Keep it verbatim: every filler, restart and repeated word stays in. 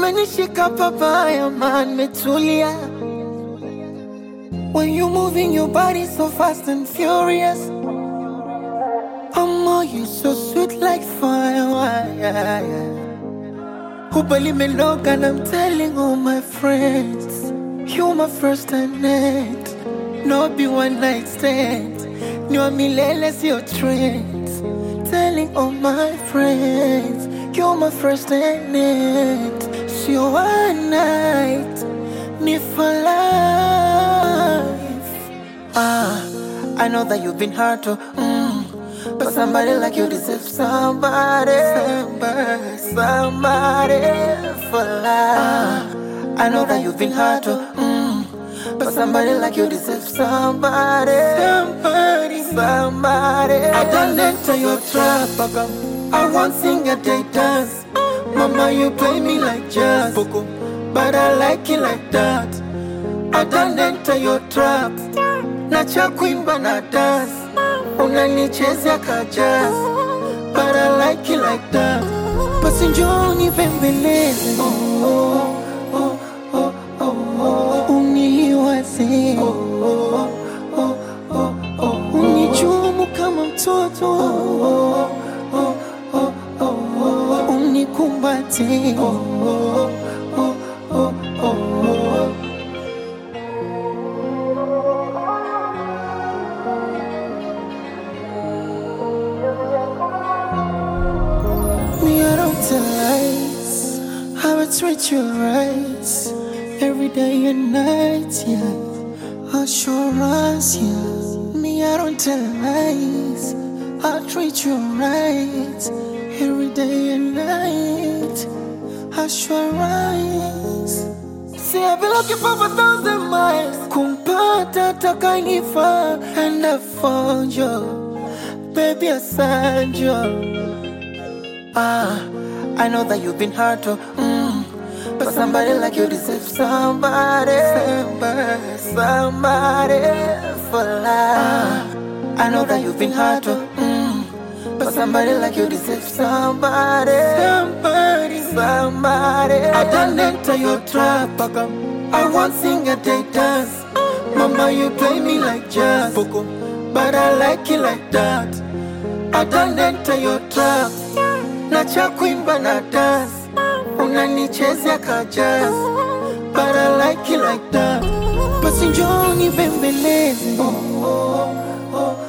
Umenishika papaya man metulia. When you moving your body so fast and furious. Oh, you so sweet like fire. Who believe me look and I'm telling all my friends. You my first and end. No be one night stand. No millennials your trends. Telling all my friends. You my first and end. So one night. Me for life. Ah, I know that you've been hard to mm. But somebody like you deserves somebody, somebody, somebody for life. I know that you've been hard to, mm, but somebody like you deserves somebody, somebody, somebody. I don't enter your trap, I won't sing a day dance. Mama, you play me like jazz, but I like it like that. I don't enter your trap, nacha kuimba na dance. Unanichezea kajaz, but I like it like that. Basi njoo nibembeleze, oh, oh, oh, oh, oh. Uniwaze, oh, oh, oh, oh, oh. Unichumu kama mtoto, oh, oh, oh, oh, oh. Unikumbate, oh, oh, oh, oh, oh, oh. Me, I don't tell lies. I will treat you right every day and night, yeah. Assurance, yeah. Me, I don't tell lies. I'll treat you right every day and night. Assurance. See, I've been looking for a thousand miles. Kumpata takanifa, and I found you, baby, I found you. Ah, I know that you've been hard to, mm, but somebody like you deserves somebody, somebody, somebody for life. Ah, I know that you've been hard to, mm, but somebody like you deserves somebody, somebody, somebody. I don't enter your trap, I won't sing a day dance. Mama, you play me like jazz, but I like it like that. I don't enter your trap. Nacha kuimba na dance. Unanichezea kajaz, but I like it like that. Basi njoo nibembeleze, oh, oh, oh.